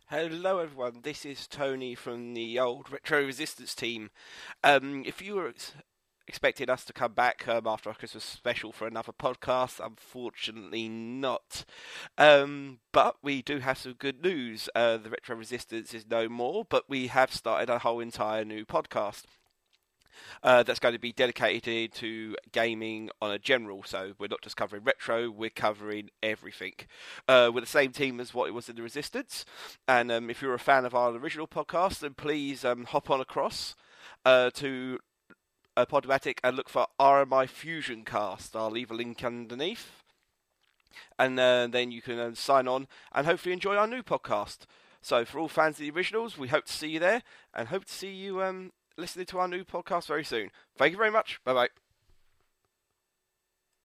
Hello everyone, this is Tony from the old Retro Resistance team. If you were expecting us to come back after our Christmas special for another podcast, unfortunately not. But we do have some good news. The Retro Resistance is no more, but we have started a whole entire new podcast. That's going to be dedicated to gaming on a general, so we're not just covering retro, we're covering everything. We're the same team as what it was in the Resistance, and if you're a fan of our original podcast, then please hop on across to Podomatic and look for RMI Fusion Cast. I'll leave a link underneath, and then you can sign on and hopefully enjoy our new podcast. So for all fans of the originals, we hope to see you there, and hope to see you listening to our new podcast very soon. Thank you very much. Bye bye.